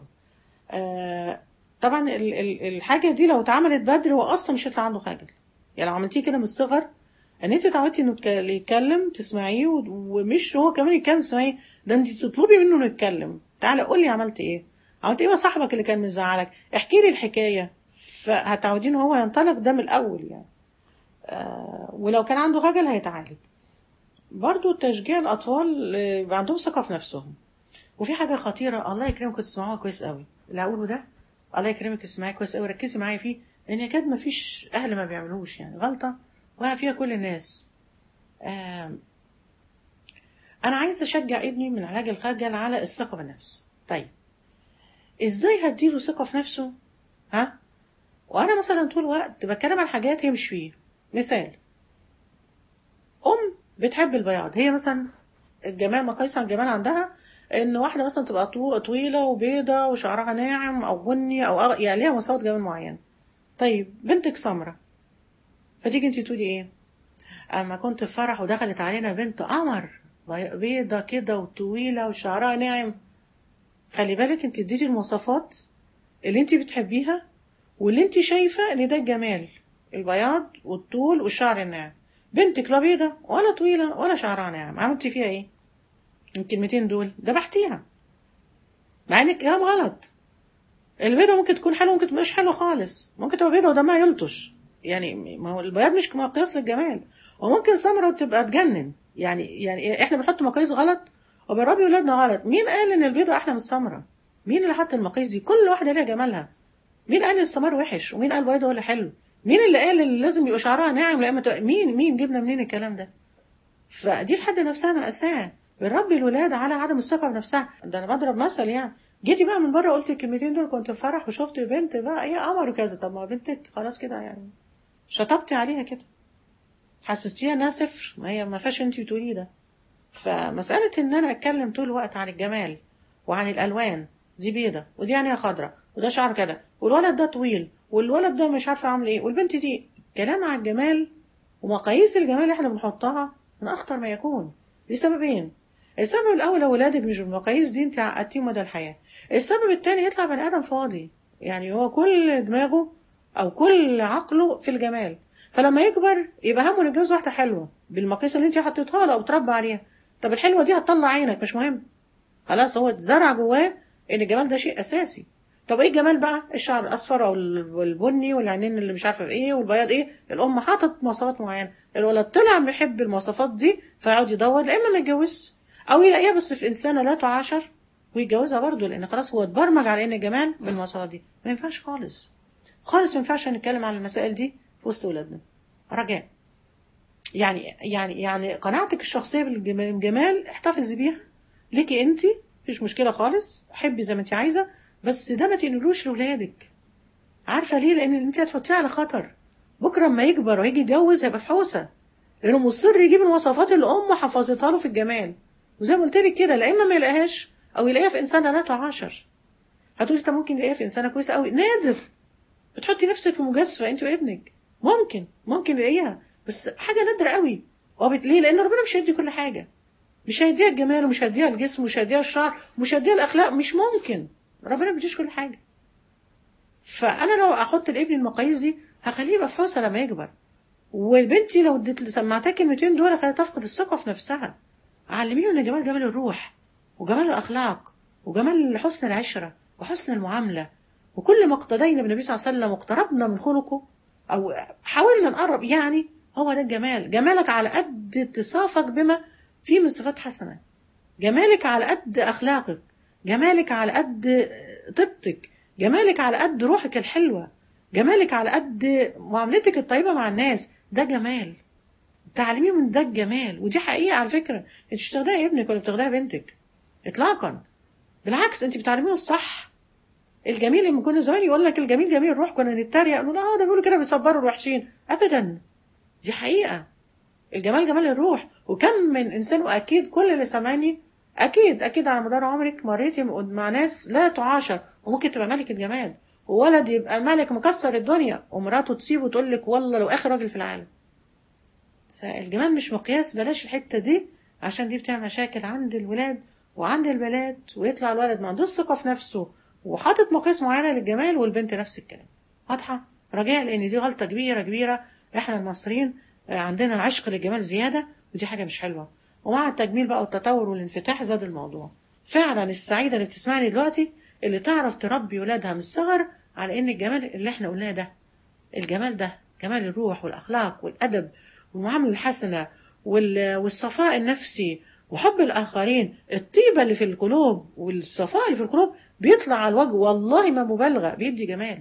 طبعا الحاجه دي لو اتعملت بدري هو اصلا مش هيطلع عنده خجل. يعني لو عملتيه كده من الصغر، ان انت اتعودتي انه يتكلم تسمعيه، ومش هو كمان يتكلم تسمعيه، ده انت تطلبي منه انه يتكلم، تعالى قول لي عملت ايه، عملت ايه مع صاحبك اللي كان مزعلك، احكي لي الحكايه، فهتعودين هو ينطلق ده من الاول يعني. ولو كان عنده خجل هيتعالج. برضو تشجيع الاطفال يبقى عندهم ثقه في نفسهم. وفي حاجه خطيره، الله يكرمكم تسمعوها كويس قوي اللي هقوله ده، الله يكرمك تسمعيه كويس قوي، ركزي معايا فيه، لان يكاد ما فيش اهل ما بيعملوش، يعني غلطه وقع فيها كل الناس. انا عايزه اشجع ابني من علاج الخجل على الثقه بالنفس. طيب ازاي هديله ثقه في نفسه؟ ها، وانا مثلا طول الوقت بتكلم عن حاجات هي مش فيه. مثال، ام بتحب البياض، هي مثلا الجمال، مقاييس على الجمال عندها ان واحده مثلا تبقى طويله وبيضه وشعرها ناعم او بني او يعني ليها مساوات جمال معين. طيب بنتك سمرة، فتيجي انت تقولي ايه؟ اما كنت في فرح ودخلت علينا بنت قمر بيضه كده وطويله وشعرها ناعم. خلي بالك انت اديتي المواصفات اللي انت بتحبيها، واللي انت شايفه ان ده الجمال، البياض والطول والشعر الناعم. بنتك لا بيضه ولا طويله ولا شعرها ناعم، عملتي فيها ايه؟ الكلمتين دول دبحتيها، مع ان الكلام غلط. البيضه ممكن تكون حلوه، ممكن تبقاش حلوه خالص، ممكن تبقى بيضه ودمها يلطش، يعني ما هو البياض مش مقياس للجمال. وممكن سمرة تبقى تجنن، يعني احنا بنحط مقاييس غلط وبنربي ولادنا غلط. مين قال ان البيضه احلى من السمرة؟ مين اللي حط المقاييس دي؟ كل واحده ليها جمالها. مين قال ان السمار وحش ومين قال البيضه ولا حلو؟ مين اللي قال ان لازم يبقى شعرها ناعم؟ لا مين جبنا منين الكلام ده؟ فدي في حد نفسها مأساة، بنربي الولاد على عدم الثقة بنفسها. ده انا بضرب مثل يعني. جيتي بقى من بره قلت الكلمتين دول، كنت في فرح وشفت بنت بقى ايه قمر وكذا، طب ما بنتك خلاص كده يعني، شطبتي عليها كده، حسستيها انها صفر، ما هي ما فيهاش انت بتقوليه ده. فمسألة ان انا اتكلم طول الوقت عن الجمال وعن الالوان، دي بيضة ودي عينيها خضرا وده شعر كده، والولد ده طويل والولد ده مش عارفه اعمل ايه، والبنت دي، كلام عن الجمال ومقاييس الجمال اللي احنا بنحطها من اخطر ما يكون، لسببين. السبب الاول لو ولادك مش بالمقاييس دي انت عقدتيهم مدى الحياه. السبب التاني يطلع بني ادم فاضي، يعني هو كل دماغه او كل عقله في الجمال، فلما يكبر يبقى همه انه يتجوز واحده حلوه بالمقاييس اللي انت حطيتها له او تربى عليها. طب الحلوه دي هتطلع عينك مش مهم، خلاص هو اتزرع جواه ان الجمال ده شيء اساسي. طب ايه الجمال بقى؟ الشعر الاصفر او البني والعينين اللي مش عارفه ايه والبياض ايه، الام حاطط مواصفات معينه، الولد طلع بيحب المواصفات دي فيقعد يدور، لا اما ما يتجوزش او يلاقيها بس في انسانه لا تعاشر ويتجوزها برضه، لان خلاص هو اتبرمج على ان الجمال بالمواصفات دي. ما ينفعش خالص خالص، ما ينفعش نتكلم عن المسائل دي في وسط ولادنا. رجاء، يعني قناعتك الشخصيه بالجمال احتفظي بيها ليكي انت، مفيش مشكله خالص، حبي زي ما انت عايزه، بس ده ما تنقلوش لاولادك. عارفه ليه؟ لان انت هتحطيه على خطر. بكره اما يكبر ويجي يتجوز هيبقى في حوسه، لانه مصر يجيب المواصفات اللي امه حفظتها له في الجمال، وزي ما قلت لك كده لا اما ما يلاقيهاش او يلاقيها في انسانه لا تعاشر. هتقولي طب ممكن يلاقيها في انسانه كويسه قوي، نادر. بتحطي نفسك في مجازفه انت وابنك، ممكن يلاقيها بس حاجه نادره قوي. ليه؟ لان ربنا مش هيدي كل حاجه، مش هيديها الجمال ومش هيديها الجسم ومش هيديها الشعر ومش هيديها الاخلاق، مش ممكن. ربنا ما بيديش كل حاجه. فانا لو احط لابني المقاييس دي هخليه يبقى في حوسه لما يكبر. وبنتي لو سمعتها كلمتين دول هخليها تفقد الثقه في نفسها. علمينه ان جمال جمال الروح وجمال الاخلاق وجمال حسن العشره وحسن المعامله، وكل ما اقتدينا بالنبي صلى الله عليه وسلم واقتربنا من خلقه او حاولنا نقرب، يعني هو ده الجمال. جمالك على قد اتصافك بما فيه من صفات حسنه، جمالك على قد اخلاقك، جمالك على قد طيبتك، جمالك على قد روحك الحلوه، جمالك على قد معاملتك الطيبه مع الناس. ده جمال، تعلميه من ده الجمال. ودي حقيقه على فكره، انت مش بتاخديها ابنك ولا بتاخديها بنتك اطلاقا، بالعكس انت بتعلميه الصح الجميل. لما كنا زمان يقول لك الجميل جميل الروح، كنا نتريق نقول اه ده بيقولوا كده بيصبروا الوحشين، ابدا، دي حقيقه. الجمال جمال الروح. وكم من انسان، واكيد كل اللي سامعني اكيد على مدار عمرك مريتي مع ناس لا تعاشر، وممكن تبقى ملكة جمال، وولد يبقى ملك مكسر الدنيا ومراته تسيبه وتقول لك والله لو اخر راجل في العالم. فالجمال مش مقياس، بلاش الحتة دي، عشان دي بتعمل مشاكل عند الولاد وعند البنات، ويطلع الولد ما عندوش ثقة في نفسه وحاطط مقاييس معينة للجمال، والبنت نفس الكلام. واضحة؟ رجاء، لان دي غلطة كبيرة كبيرة. احنا المصريين عندنا عشق للجمال زيادة، ودي حاجة مش حلوة. ومع التجميل بقى والتطور والانفتاح زاد الموضوع. فعلا السعيدة اللي بتسمعني دلوقتي اللي تعرف تربي ولادها من الصغر على ان الجمال اللي احنا قلناه ده، الجمال ده جمال الروح والاخلاق والادب والمعامله الحسنه والصفاء النفسي وحب الاخرين، الطيبه اللي في القلوب والصفاء اللي في القلوب بيطلع على الوجه. والله ما مبالغه، بيدي جمال،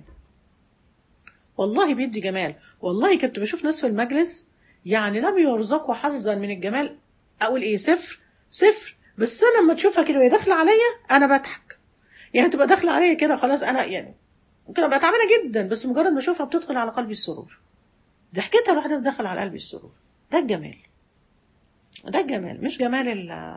والله بيدي جمال. والله كنت بشوف ناس في المجلس يعني لم يرزقوا حظا من الجمال، اقول ايه، صفر صفر. بس انا لما تشوفها كده وهي داخله عليا انا بضحك، يعني تبقى داخله عليا كده خلاص انا يعني ممكن ابقى تعبانه جدا، بس مجرد ما اشوفها بتدخل على قلبي السرور. ضحكتها لوحدها بتدخل على قلبي السرور. ده الجمال، ده الجمال، مش جمال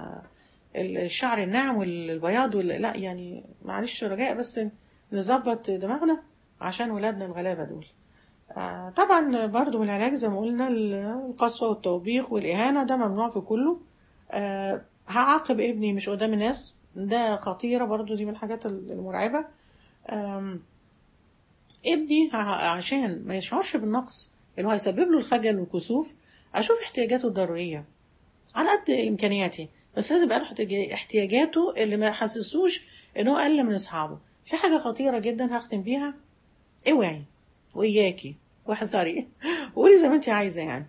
الشعر الناعم والبياض لا يعني معلش رجاء بس نظبط دماغنا عشان ولادنا الغلابه دول. طبعا برضو من العلاج زي ما قلنا القسوة والتوبيخ والإهانة، ده ممنوع في كله. هعاقب ابني مش قدام الناس، ده خطيرة برضو، دي من الحاجات المرعبة. ابني عشان ما يشعرش بالنقص اللي هو هيسبب له الخجل والكسوف، أشوف احتياجاته الضرورية على قد إمكانياتي، بس لازم يبقى احتياجاته اللي ما يحسسوش إن هو أقل من أصحابه. في حاجة خطيرة جدا هختم بيها، اوعي وإياكي واحذري وقولي زي ما انت عايزة، يعني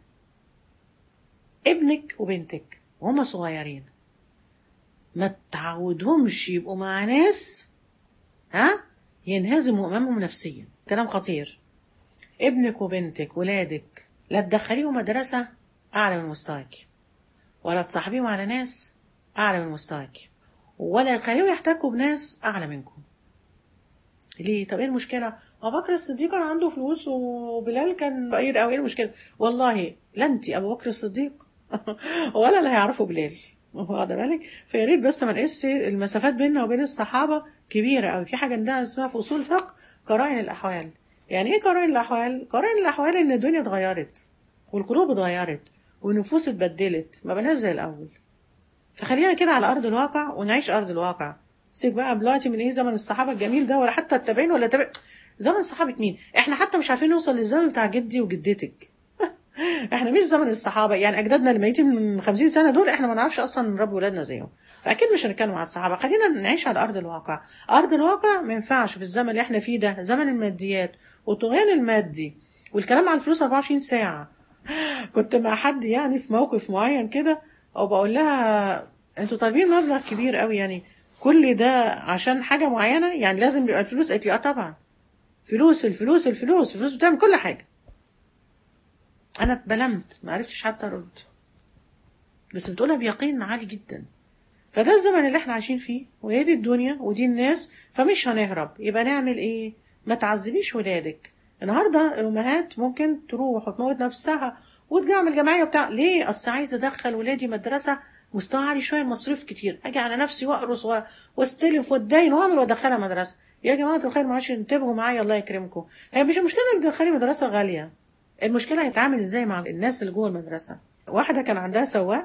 ابنك وبنتك وهم صغيرين ما تعودهمش يبقوا مع ناس ينهزموا امامهم نفسيا. كلام خطير. ابنك وبنتك ولادك لا تدخليهم مدرسة اعلى من مستواك، ولا تصاحبيهم على ناس اعلى من مستواك، ولا تخليهم يحتكوا بناس اعلى منكم. ليه؟ طب ايه المشكلة؟ ابو بكر الصديق كان عنده فلوس وبلال كان فقير قوي، ايه المشكلة؟ والله لا انت ابو بكر الصديق ولا اللي هيعرفوا بلال، واخد بالك؟ فيا ريت بس ما نقيسش المسافات بيننا وبين الصحابة كبيرة قوي. في حاجة عندنا اسمها في اصول الفقه قرائن الاحوال. يعني ايه قرائن الاحوال؟ قرائن الاحوال ان الدنيا اتغيرت والقلوب اتغيرت والنفوس اتبدلت، ما بقناش زي الاول. فخلينا كده على ارض الواقع ونعيش ارض الواقع. سيب بقى دلوقتي من ايه زمن الصحابه الجميل ده، ولا حتى التابعين ولا تابع زمن صحابه مين. احنا حتى مش عارفين نوصل للزمن بتاع جدي وجدتك. احنا مش زمن الصحابه، يعني اجدادنا اللي ميتين من 50 سنه دول احنا ما نعرفش اصلا نربي ولادنا زيهم. فاكيد مش هنتكلم على الصحابه، خلينا نعيش على ارض الواقع. ارض الواقع ما ينفعش في الزمن اللي احنا فيه ده، زمن الماديات والطغيان المادي والكلام عن الفلوس 24 ساعه. كنت مع حد يعني في موقف معين كده، او بقول لها انتوا طالبين مبلغ كبير قوي يعني، كل ده عشان حاجه معينه يعني لازم يبقى الفلوس؟ قالت لي اه طبعا، فلوس الفلوس الفلوس الفلوس بتعمل كل حاجه. انا اتبلمت ما عرفتش حتى ارد، بس بتقولها بيقين عالي جدا. فده الزمن اللي احنا عايشين فيه، وهي دي الدنيا ودي الناس، فمش هنهرب. يبقى نعمل ايه؟ ما تعذبيش ولادك. النهارده الامهات ممكن تروح وتموت نفسها وتعمل جمعيه وبتاع، ليه؟ اصل عايزه ادخل ولادي مدرسه مستوى عالي شويه، المصروف كتير، اجي على نفسي واقرص واستلف واتدين واعمل وادخلها مدرسه. يا جماعه الخير معلش انتبهوا معايا الله يكرمكم، هي مش المشكله انك تدخلي مدرسه غاليه، المشكله هيتعامل ازاي مع الناس اللي جوه المدرسه. واحده كان عندها سواق،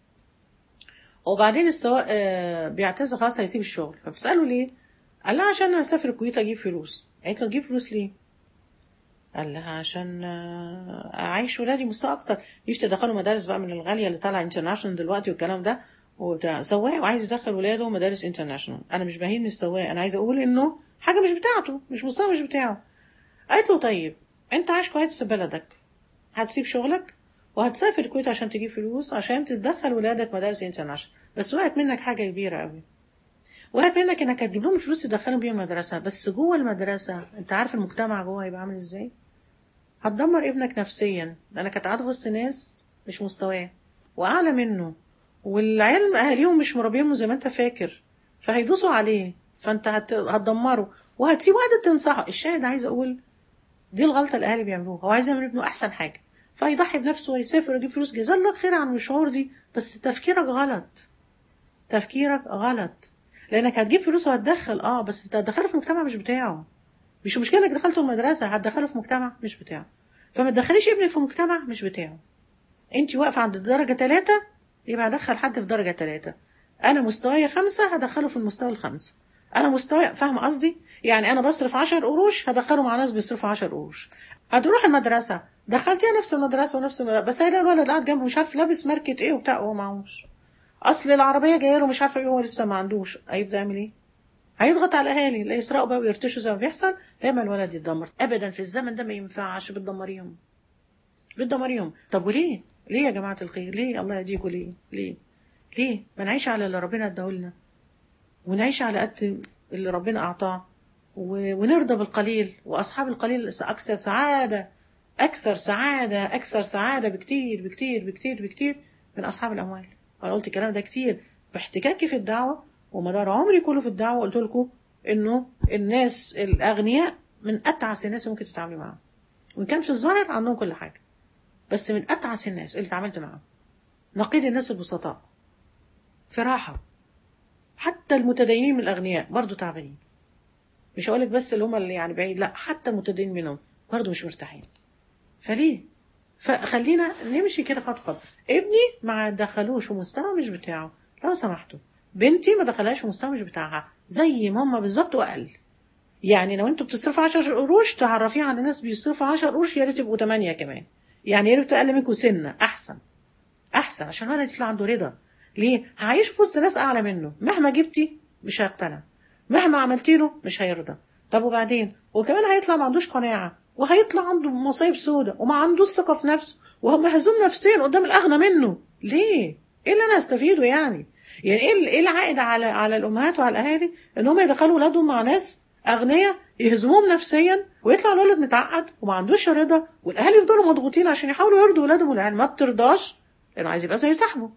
وبعدين السواق بيعتذر خلاص هيسيب الشغل، فبسأله ليه؟ قال لها عشان انا هسافر الكويت اجيب فلوس. قالت له تجيب فلوس ليه؟ قال لها عشان اعيش ولادي مستوى اكتر، نفسي ادخله مدارس بقى من الغاليه اللي طالعه انترناشونال دلوقتي والكلام ده. وبتاع سواق وعايز يدخل ولاده مدارس انترناشونال، انا مش بهين السواق، انا عايزه اقول انه حاجه مش بتاعته، مش مستوى مش بتاعه. قالت له طيب انت عايش كويس في بلدك، هتسيب شغلك وهتسافر الكويت عشان تجيب فلوس عشان تدخل ولادك مدارس انترناشونال، بس وقعت منك حاجه كبيره قوي، وقعت منك انك هتجيب لهم الفلوس تدخلهم بيهم المدرسه، بس جوه المدرسه انت عارف المجتمع جوه هيبقى عامل ازاي؟ هتدمر ابنك نفسيا، لانك هتقعد وسط ناس مش مستواه واعلى منه، والعيال اهاليهم مش مربينه زي ما انت فاكر، فهيدوسوا عليه، فانت هتدمره وهتسيب واحده تنصحه. الشاهد عايز اقول دي الغلطه الاهالي بيعملوها، هو عايز يعمل ابنه احسن حاجه، فيضحي بنفسه ويسافر ويجيب فلوس، جزاه الله خير عن الشعور دي، بس تفكيرك غلط، تفكيرك غلط. لانك هتجيب فلوس وهتدخل بس انت هتدخله في مجتمع مش بتاعه. مش مشكله انك دخلته المدرسه، هتدخله في مجتمع مش بتاعه. فما تدخليش ابنك في مجتمع مش بتاعه. انت واقفه عند درجه 3، يبقى هدخل حد في درجه 3. انا مستواي 5 هدخله في المستوى الخمسة. انا مستواي، فاهم قصدي؟ يعني انا بصرف 10 قروش هدخله مع ناس بيصرفوا 10 قروش. هتروح المدرسه دخلتيها نفس المدرسه ونفس المدرسة. بس هيلاقي الولد قاعد جنبه مش عارف لابس ماركه ايه وبتاع، هو معهوش. اصل العربيه جايه له مش عارفه ايه، هو لسه ما عندوش، هيبدا يعمل ايه؟ هيضغط على الاهالي، لا يسرقوا بقى ويرتشوا زي ما بيحصل، لما الولد يتدمر. ابدا في الزمن ده ما ينفعش، بتدمريهم بتدمريهم. طب وليه؟ ليه يا جماعه الخير؟ ليه الله يهديكم؟ ليه ما نعيش على اللي ربنا اداهولنا، ونعيش على قد اللي ربنا اعطاه، ونرضى بالقليل. واصحاب القليل اكثر سعاده، اكثر سعاده، اكثر سعاده بكتير بكتير بكتير بكتير من اصحاب الاموال. انا قلت الكلام ده كتير باحتكاكي في الدعوه، ومدار عمري كله في الدعوه قلت لكم انه الناس الاغنياء من اتعس الناس اللي ممكن تتعاملي معاهم، وان كان في الظاهر عندهم كل حاجه، بس من اتعس الناس اللي اتعاملت معاهم. نقيض الناس البسطاء في راحه. حتى المتدينين من الاغنياء برضو تعبانين، مش هقولك بس اللي هم اللي يعني بعيد، لا حتى المتدينين منهم برضو مش مرتاحين. فليه؟ فخلينا نمشي كده خطوه خطوه. ابني ما دخلوش في مستوى مش بتاعه لو سمحتوا، بنتي ما دخلهاش في مستوى مش بتاعها زي ما هم بالظبط واقل. يعني لو انتوا بتصرفوا 10 قروش تعرفيه على ناس بيصرفوا 10 قروش، يا ريت يبقوا 8 كمان، يعني يا ريت اقل منكم سنه، احسن احسن، عشان الولد يطلع عنده رضا. ليه؟ هعيش في وسط ناس اعلى منه، مهما جبتي مش هيقتنع، مهما عملتي له مش هيرضى. طب وبعدين؟ وكمان هيطلع ما عندوش قناعه، وهيطلع عنده مصايب سودة، وما عندوش ثقه في نفسه، وهو مهزوم نفسيا قدام الاغنى منه. ليه؟ ايه اللي انا استفيده يعني؟ يعني ايه العائد على الامهات وعلى الاهالي ان هم يدخلوا ولادهم مع ناس اغنياء يهزموهم نفسيا، ويطلع الولد متعقد وما عندوش رضا، والاهالي يفضلوا مضغوطين عشان يحاولوا يرضوا ولادهم، والعيال ما بترضاش لانه عايز يبقى زي صاحبه.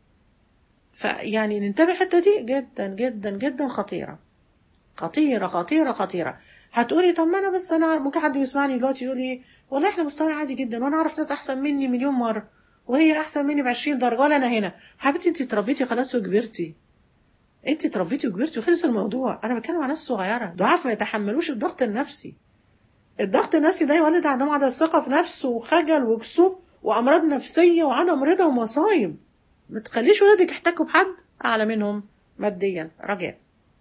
فيعني ننتبه الحته دي جدا جدا جدا، خطيره خطيره خطيره خطيره. هتقولي طب ما انا بس انا ممكن حد يسمعني دلوقتي يقول ايه، والله احنا مستوى عادي جدا وانا اعرف ناس احسن مني مليون مره، وهي احسن مني ب20 درجه ولا انا هنا. حبيبتي انت اتربيتي خلاص وكبرتي، انت اتربيتي وكبرتي وخلص الموضوع. انا بتكلم عن ناس صغيره ضعاف ما يتحملوش الضغط النفسي. الضغط النفسي ده يولد عندهم عدم ثقه في نفسه وخجل وكسوف وامراض نفسيه وعدم رضا ومصايب. ما تخليش ولادك يحتكوا بحد اعلى منهم ماديا. رجاء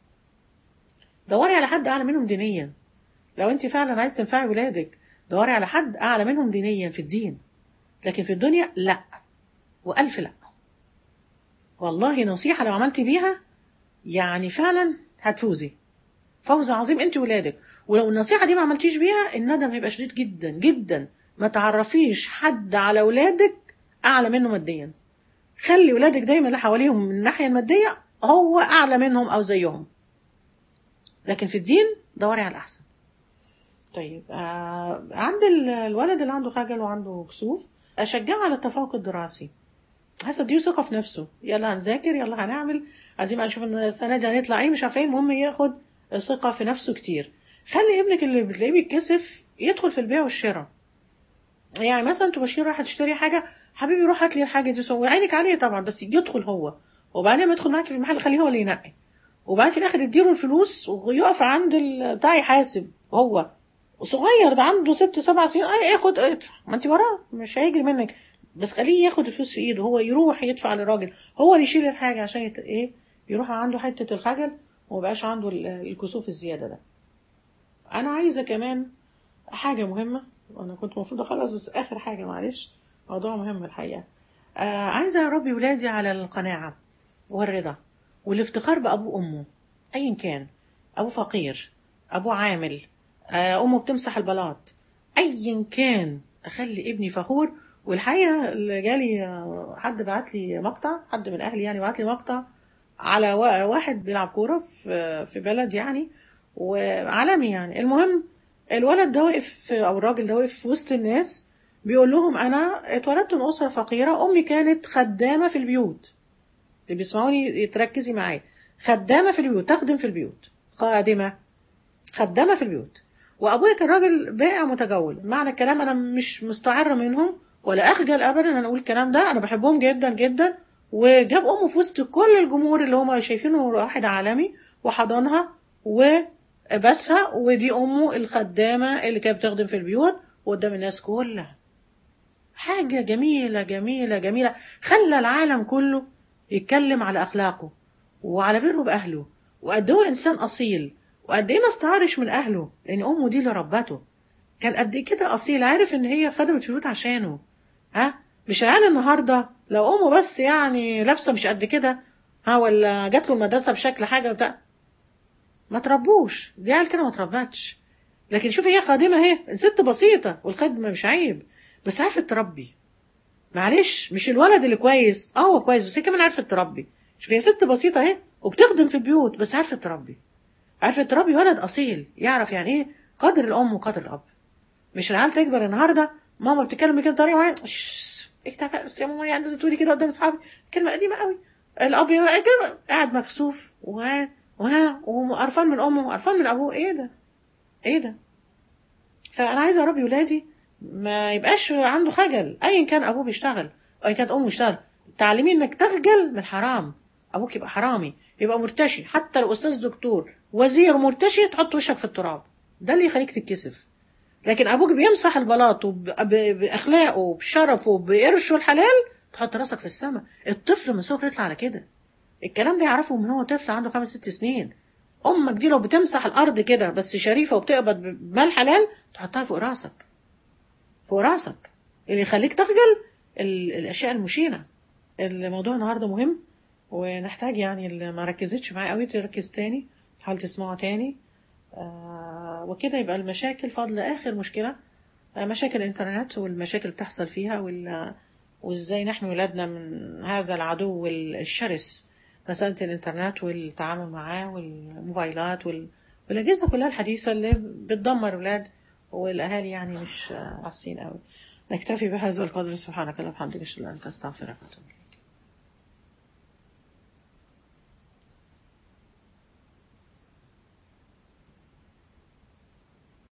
دوري على حد اعلى منهم دينيا. لو انت فعلا عايز تنفعي ولادك دوري على حد اعلى منهم دينيا في الدين، لكن في الدنيا لا، والف لا. والله نصيحة لو عملتي بيها يعني فعلا هتفوزي فوز عظيم انت ولادك. ولو النصيحة دي ما عملتيش بيها الندم هيبقى شديد جدا جدا. ما تعرفيش حد على ولادك اعلى منه ماديا. خلي ولادك دايما اللي حواليهم من الناحية المادية هو اعلى منهم او زيهم، لكن في الدين دوري على الاحسن. طيب عند الولد اللي عنده خجل وعنده كسوف اشجعه على التفوق الدراسي. حسب دي ثقة في نفسه، يلا هنذاكر يلا هنعمل، عايزين بقى نشوف ان السنة دي هنطلع ايه مش عارفه ايه، المهم ياخد ثقة في نفسه كتير. خلي ابنك اللي بتلاقيه بيتكسف يدخل في البيع والشراء. يعني مثلا انتوا ماشيين رايحة تشتري حاجة، حبيبي روح هات لي الحاجة دي وعينك عليه طبعا، بس يدخل هو، وبعدين ما يدخل معاكي في المحل خليه هو اللي ينقي، وبعدين في الاخر يديله الفلوس ويقف عند بتاع يحاسب. هو صغير ده عنده 6 7 سنين، ياخد ادفع، ما انت وراه مش هيجري منك، بس خليه ياخد الفلوس في ايده، هو يروح يدفع للراجل، هو اللي يشيل الحاجة عشان يروح عنده حتة الخجل ومبقاش عنده الكسوف الزيادة ده. انا عايزة كمان حاجة مهمة، وانا كنت المفروض اخلص بس اخر حاجة معلش، موضوع مهم الحقيقة. عايزة اربي ولادي على القناعة والرضا والافتخار بابوه وامه ايا كان، ابوه فقير، ابوه عامل، امه بتمسح البلاط، ايا كان اخلي ابني فخور. والحقيقة اللي جالي حد بعت لي مقطع، حد من اهلي يعني بعت لي مقطع على واحد بيلعب كورة في بلد يعني وعالمي يعني. المهم الولد ده وقف او الراجل ده وقف في وسط الناس بيقول لهم انا اتولدت من اسره فقيره، امي كانت خدامه في البيوت. اللي بيسمعوني تركزي معايا، خدامه في البيوت، تخدم في البيوت، خدامه في البيوت، وابويا كان راجل بائع متجول. معنى الكلام انا مش مستعره منهم ولا اخجل ابدا ان اقول الكلام ده، انا بحبهم جدا جدا. وجاب امه في وسط كل الجمهور اللي هم شايفينه واحد عالمي وحضنها وبسها، ودي امه الخدامه اللي كانت بتخدم في البيوت وقدام الناس كلها. حاجه جميله جميله جميله، خلى العالم كله يتكلم على اخلاقه وعلى بره باهله، وقد هو انسان اصيل، وقد ايه ما استعارش من اهله لان امه دي اللي ربته. كان قد ايه كده اصيل، عارف ان هي خدمت في البيوت عشانه. مش العيال النهارده لو امه بس يعني لابسه مش قد كده، ولا جات له المدرسه بشكل حاجه بتاع، ما تربوش. دي عيال كده ما تربتش. لكن شوف هي خادمه اهي، ست بسيطه، والخدمه مش عيب بس عرفت تربي. معلش مش الولد اللي كويس، هو كويس بس هي كمان عرفت تربي. شوف هي ست بسيطه اهي وبتخدم في البيوت بس عرفت تربي، عرفت تربي ولد اصيل يعرف يعني ايه قدر الام وقدر الاب. مش العيال تكبر النهارده ماما بتتكلم بكده بطريقه معينه، ايه بس يا ماما يعني لازم تقولي كده قدام اصحابي، كلمه قديمه قوي. الاب كده قاعد مكسوف وقرفان من امه وقرفان من ابوه، ايه ده ايه ده. فانا عايزه اربي ولادي ما يبقاش عنده خجل ايا كان ابوه بيشتغل او ايا كانت امه بتشتغل. تعلميه انك تخجل من الحرام، ابوك يبقى حرامي يبقى مرتشي، حتى لو استاذ دكتور وزير مرتشي تحط وشك في التراب، ده اللي يخليك تتكسف. لكن ابوك بيمسح البلاط باخلاقه وبشرفه بقرشه الحلال تحط راسك في السماء. الطفل من صغره يطلع على كده، الكلام ده يعرفه من هو طفل عنده 5 6 سنين. امك دي لو بتمسح الارض كده بس شريفه وبتقبض بمال حلال تحطها فوق راسك، فوق راسك. اللي يخليك تخجل الاشياء المشينه. الموضوع النهارده مهم ونحتاج يعني اللي ما ركزتش معاه قوي تركز تاني، تحاول تسمعه تاني. وكده يبقى المشاكل فاضل آخر مشكلة، مشاكل الإنترنت والمشاكل اللي بتحصل فيها وإزاي نحمي ولادنا من هذا العدو الشرس، مسألة الإنترنت والتعامل معاه والموبايلات والأجهزة كلها الحديثة اللي بتدمر ولاد والأهالي يعني مش حاسين قوي. نكتفي بهذا القدر، سبحانك اللهم وبحمدك أشهد أن لا إله إلا أنت أستغفرك وأتوب إليك.